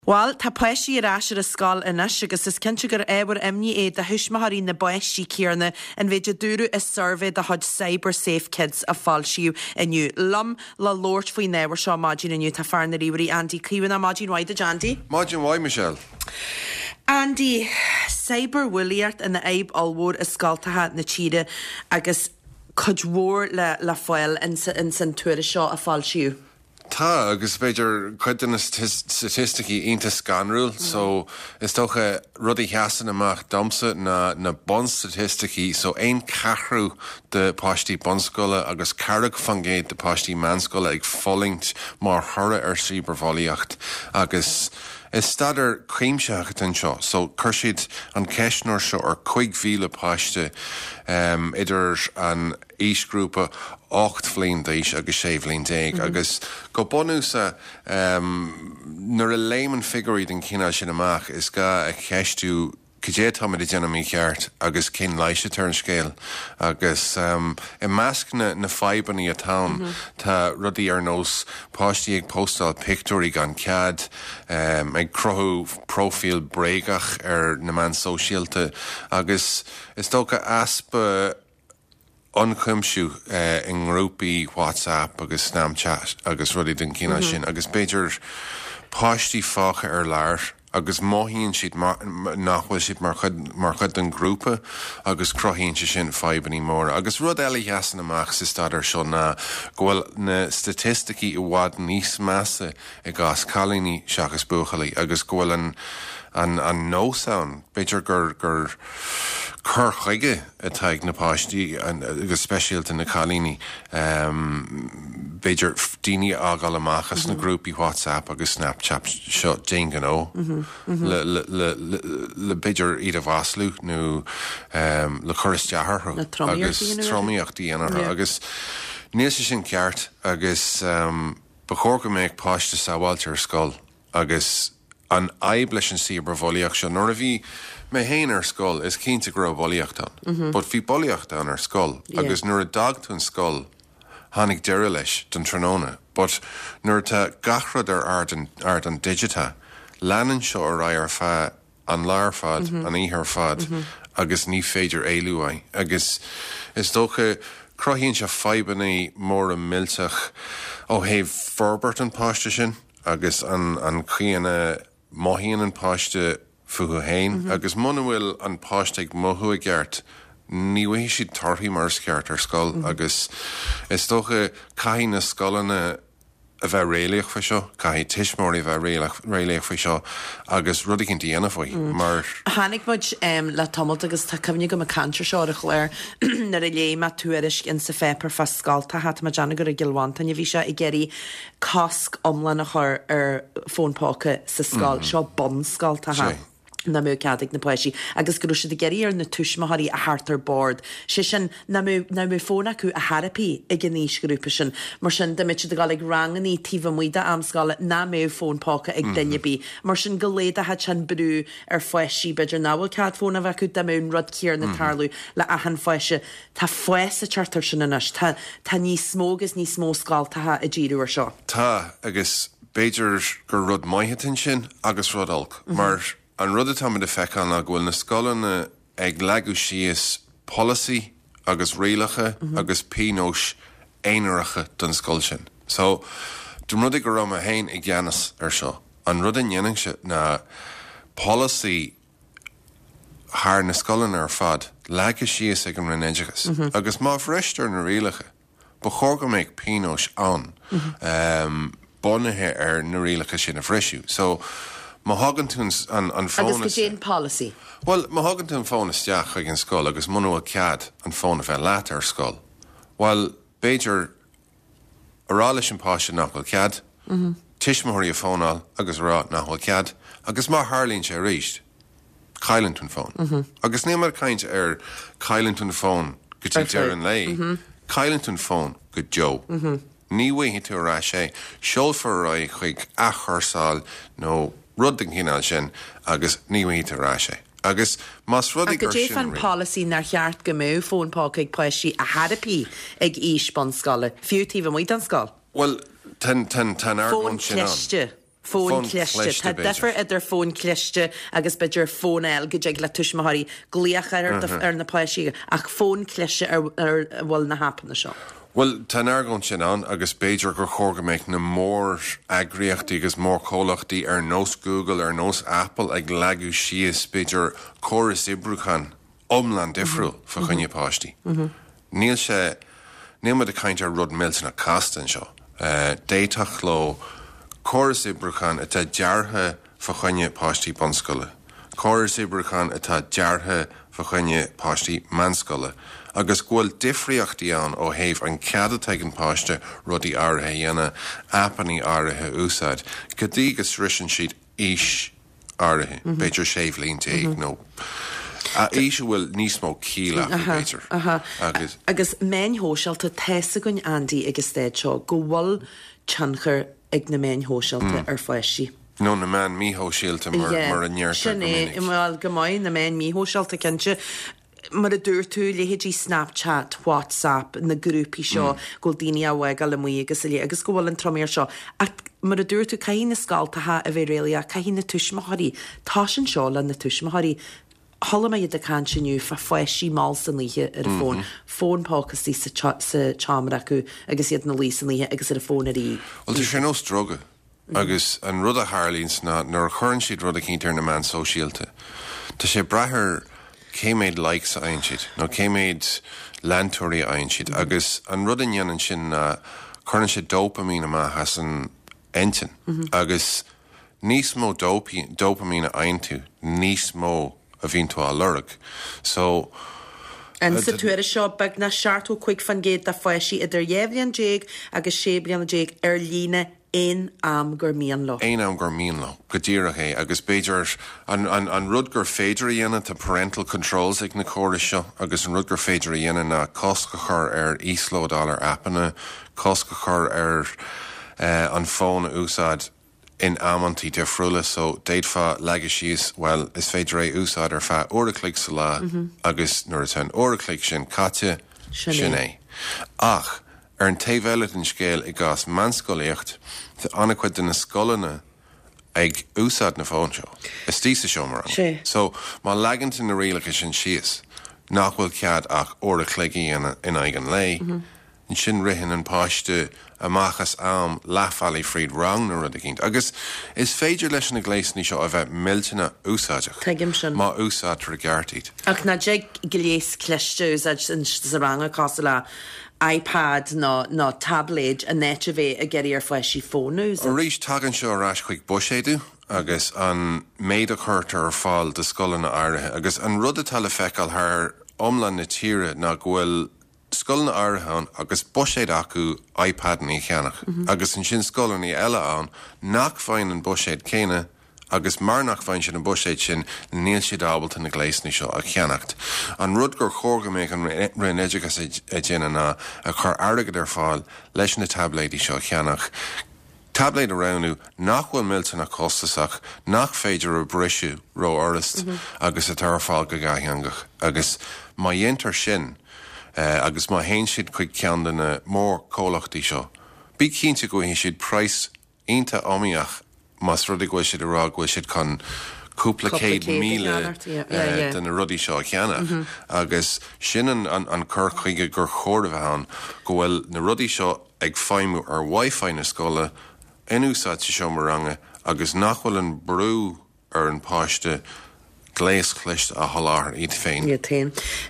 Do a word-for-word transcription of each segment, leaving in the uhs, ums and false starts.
Well, tá poisí ar a scal inis agus is cinse gur ébar imní é de thuismathaí na boisí céarna an bhéidir dúrú is survey de hud Cyber Safe Kids a fáilsiú inniu. Lum le Lord faoi néhar seo mágin inniu tá fearna ríorí Andy Clewan a mágin waide Andy. Mágin wai, Michelle. Andy, Cyber Williart in na aib alwór is scaltathe na tíre agus cudhór le le foiil in san tuaire seo a fáilsiú. Tá, agus beidir chuidir na statisticí ionta scanrúil, so is tócha rudí heasan amach domsa na, na bon statisticí, so ein cathrú de páistí bonscola agus carrag fangéid de páistí manscola ag follingt mar thura ar síbervolíocht agus is stadar críimseach an seo, so chuirsiad an ceisnúir seo ar chuig mhíle páiste um, idir an ísgrúpa ocht flin déis agus sé flin déig mm-hmm. agus go bonúsa um, nuair a léman figurí den cinál sin amach is ga a cheistú cé táid i déanamí cheart agus cin leiise turn scéil agus um, i measc na, na faibaní a town mm-hmm. tá rudí ar nós páistí ag postáil pictúí gan cead um, ag crothú profil brégach ar na man sosiálta agus is tócha aspa onchumsú uh, in grúpi WhatsApp agus Snapchat agus rudí den cinál mm-hmm. sin agus beidir páistí fácha ar leir agus móhíonn siad nachhfuil siad mar chud mar chud an grúpa agus crothíonn si sin faibaní mór agus rud eile heasan amach sa stadar seo na ghfuil na statisticí i bhád níos measa i gás chalíní seachas buachalaí agus ghfuil an an an nósán beidir gur gur chur chuige atá ag na páistí agus speisialta na chalíní um, beidir daoine ágáil amachchas mm-hmm. na grúpi WhatsApp agus Snapchat seo déan gan ó mm-hmm. mm-hmm. le, le, le, le, le beidir iad a bhaslú nó um, le churis dearthu agus tromíochtaí anar yeah. agus níos sin ceart agus um, ba chóir go méid páiste sábháilte ar scoil agus an aib leis an sibre bholiaach seo nuair a bhí mé héin ar scoil is cínta go raibh boliacht an. Mm-hmm. But bhí boliacht an ar scoil yeah. agus nuair a dagtún scoil tháinig deire leis don tróna, but nuair tá gachrad ar ard an, ard an digita, leanan seo ar ra ar fa an lear fad, mm-hmm. an íthar fad, mm-hmm. agus ní féidir éilúai. Agus is dócha croithíonn se faibaní mór an milteach ó héh forbert an páiste sin, agus an, an críanna móhíonn an páiste fuhu hain, mm-hmm. agus muna bhfuil an páiste ag mothú a gceart, ní bhfuil siad tarthaí mar sceart ar scoil, mm-hmm. agus is tócha caithí na scolanna a bheith réalaach fa seo, caithí tiismóirí a bheith réalaach fa seo, agus rudí cinn díana faoi, mm. mar... Hánig muid um, le tomult agus tá cymni go ma cantir seo ar chléir nar a léima tuairis in sa fépar fa scalta hat ma jana gur a gilwanta ni bhí se i geirí casc omlan a chur ar fónpáca sa scal, mm-hmm. seo bon scalta hat. Na mú cadig na poisi agus gurú si de geirí ar na tuismathaí a hartar board si sin na mú na mú fóna acu a harapí ag an níos grúpa sin mar sin de mitse de gal ag ranganí tífa muide am scala na mú fónpáca ag daine bí mar sin goléad a had sin brú ar foisi beidir náhfuil cad fóna bheith acu de mún rud cíar na tarlú le ahan foise tá foise chartar sin inis tá tá ní smógus ní smó scaltathe a ddíú ar seo. Tá agus beidir gur rud maithe sin agus rud alc mar an rud atá de fecán a ghfuil na scolanna ag leagu síos policy agus rialacha mm-hmm. agus pínós éonaracha don scoil sin. So, dum rud go raibh a hain ag gceannas ar seo. An rud an dhéanaan se na policy thar na scolanna ar fad leagu síos ag an rinéideachas. Mm-hmm. Agus má bhreistir na rialacha, ba chóir go méid pínós ann mm-hmm. um, bunathe ar na rialacha sin a bhreisiú. So, má hagann tún an, an fónas... Agus go dtéan policy? Well, má hagann tún fónas deach ag an scoil agus muna cead an fóna bheith leat ar scoil. Well, beidir ará leis an páiste nachhfuil cead, mm-hmm. tiismóirí a fónáil agus rá nachhfuil cead, agus má tharlíonn sé ríist, cailann tún fón. Mm-hmm. Agus ní mar caint ar cailann tún fón go tí dear an lei, mm-hmm. cailann tún fón go Joe. Mm-hmm. Ní bhaithí tú ará sé, seolfar rá chuig achorsáil nó rudding hinál sin agus níhaíte rá sé. Agus más rudig gur sin. Agus fan policy nar cheart go mú fónpáca ag poisí a harapí ag íspon scala. Fiú tíh muid an scal? Well, ten ten ten ar fón ceiste. fón cléiste Tá defar idir fón cléiste agus beidir fón eil go deag le tuismathirí glíoch ar ar na páisí ach fón cléiste ar bhfuil na hapanna seo. Well, tá airgann sin an agus beidir gur chóga méid na mór agriochtaí agus mór cólachtaí ar nós Google ar nós Apple ag leagú síos beidir choras ibrúchan omlan difriúil fa chunne páistí. Níl sé níl me de caint ar rud mills na castan seo. Déitach lo choras ibrúchan atá deartha fa chunne páistí bonscoile. Choras ibrúchan atá deartha fa chunne páistí manscoile. Agus ghfuil difriochtaí an ó héamh an cead an páiste rudaí áirithe dhéana apaní áirithe úsáid. Go dtí gus risin siad ís áirithe, beidir séh línta ag nó. A éisi bhfuil níos mó cíla beidir. Agus agus main hóseilta teasa gon Andy agus stéid seo go bhfuil teanchar ag na main hóseilta ar foiisí. No na man míthó síalta mar mar an neartta. Sinné bhfuil go maiid na main míthó síalta cinse mar a dúir tú léhétí Snapchat, WhatsApp na grúpi seo go daoine ahhaig gal mu agus lé agus go bhfuil an troméir seo. Mar a dúir tú caihí na scaltathe a bheith réala caihí na tuismathirí tá sin seo le na tuismathirí. Holla me iad a can sinniu fa foiisí má san líthe ar a fón. Fón pácastí sa chámara acu agus iad na lí san líthe agus ar a fón a rí. Well, tá sé nó stroga. Agus an rud a Harlíns ná nar chuann siad rud a cíntar na man sóisialta. Tá sé brethir céméid likes a ein siad, nó céméid landtúirí a ein siad, agus an rud in dhéanaan sin na chuann sé dopamín amach has an entin. Agus níos mó dopamín a ein tú, níos mó a bhín tú a lurag. So An sa tuair seo bag na seaartú chuig fan géad a foiisí idir dhéhblion déag agus sé bliana déag ar lína ein am gur míon lo. Ein am gur míon lo. Go díire é agus beidir an, an, an rud gur féidir dhéana tá parental controls ag na córas seo agus an rud gur féidir dhéana na cosca chur ar íslódal ar appanna, cosca chur ar uh, an fón úsáid in amantí de friúla, so déad fa legus síos, well, is féidir é úsáid ar fa oraclic sa lá agus nuair atá an oraclic sin caite sin é. Ach, ar an taobhheilid an scéal i gás manscoíocht tá anna chuid na scolanna ag úsáid na fón seo. Is tí sa seo mar an. So, má legant in na rialacha sin síos, nach bhfuil cead ach oraclicí in aigen lei, in sin rihin an páiste amachchas am leafalaí fríd rang na rud a gint. Agus is féidir leis na gléisní seo a bheith milltainna úsáideach. Teigim sin. Má úsáid regartíd. Ach na déag gléis cleiste úsáid sa rang a cosla le iPad nó no, no tablet a net a bheith a geirí ar foiisí fónús. Ó rís tagann seo arás chuig buséadú agus an méad a chuirtar ar fáil de scolanna áirithe agus an rud a tal feicáil thar omlan na tíre ná ghfuil scolanna áirithe agus buséad acu iPad ní cheannach. Agus an sin scolanna eile an nach fáin an buséad céine agus mar nach fáin sin an buséid sin níl siad ábalta na gléisní seo a cheannacht. An rud gur chóga méid an rinn éideachas a déine ná a chur airgad ar fáil leis na tabléidí seo cheannach. Tabléid aránú nach bhfuil milltainna costasach nach féidir a brisú ró orist agus a tar fáil go gaithangach. Agus má dhéantar sin Uh, agus má héin siad chuig cean na mór cólachtaí seo. Bí cínta go hén siad price ionta amíach mas rud ghfuil siad ará ghfuil siad chun cúpla céad míle den na rudí seo cheannach. Agus sin an, an, an cur chuige gur chóir bheán go bhfuil na rudí seo ag feimú ar Wi-Fi na scola in úsáid seo mar range agus nachhfuil an brú ar an páiste gléis chluist a halláir iad féin. Iad féin.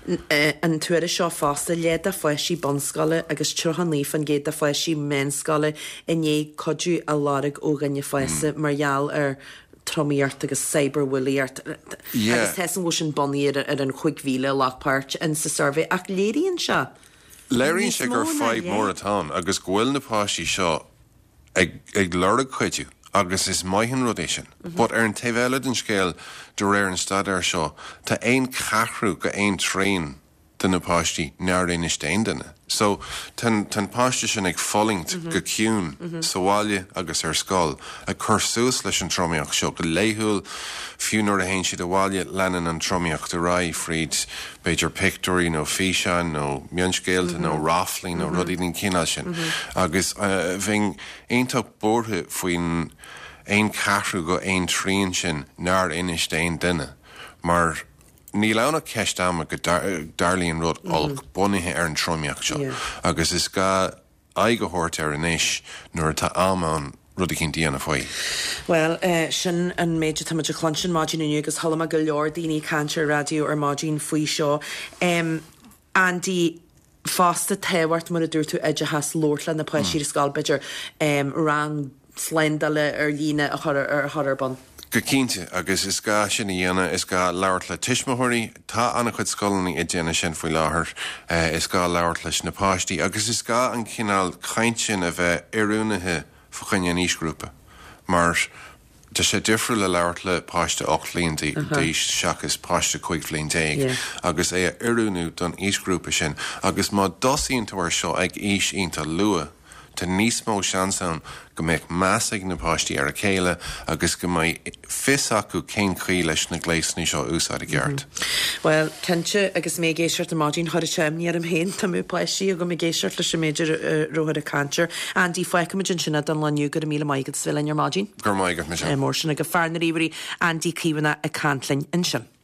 An tuair seo fásta léad a foiisí bonscoile agus trochan líf an géad a foiisí menscoile in é codú a lárig ó ganne foiise margheall ar tromíart agus cyberwilliart. Agus thesan bhú sin boníir ar an chuig bhíle lachpáirt in sa survey ach léiríonn seo. Léiríonn sé gur fáid mór atá agus ghfuil na páisí seo ag, ag lorg chuidú. Agus is maihan rodéisisin. Mm-hmm. But ar an taobhheilid an scéal de réir an stadar seo, tá ein cathrú go ein tréin den na páistí near é is déin duna. So, tan, tan páiste sin ag follingt mm-hmm. go ciún mm-hmm. saháile agus ar scáil a chur suas leis an tromíocht seo go léithúil fiúnar a héin siad a bháile leanan an tromíocht a rá fríd beidir pictóí nó físeán nó mionscéalta nó ráflí nó rudí den cíneal sin. Agus uh, bhín aontóg bortha faoin ein carú go ein tríon sin nar inis déin duine, mar ní lena ceist am go darlíonn rud olg bunithe ar an trommeach seo, agus is ga aigehort ar an isis nuair tá amán rud cinn díana faoi. Well, uh, sin an méidir tá maidir chlansin mágin inniu agus thola go leor daoine cantir radio ar mágin faoi seo. Um, Andy, fásta téhhart mar a dúir tú ide has lóirla na poisír scalbeidir um, ran slendale ar líne a chur ar Harban. Go cínte agus is ga sin na dhéana is ga leabhart le tuismothirí tá anna chud scolaní i déana sin faoi láthair uh, is ga leabhart leis na páistí agus is ga an cinál chaint sin a bheith iúnathe fa chuine níosgrúpa. Mar tá sé difriú le leabhart le páiste ocht líontaí díos seachas páiste chuig flin déag agus é iúnú don ísgrúpa sin agus má dosíonnta bhar seo ag ís ionta lua tá níos mó seansan go méid measig na páistí ar a chéile agus go mbeidh fis acu cén chuí leis na gléisní seo úsáid a gceart. Well, cente agus mé géisiart a mágin chuir semní ar am héin tá mú pleisí a go mé géisiart leis sem méidir roiir a cantir an dí foiice me sinna don leniu go míle maigad svilein ar mágin. Gur maigad me sin. Mór sin a go fearna ríí an dí cíhanna a cantlainn in sin.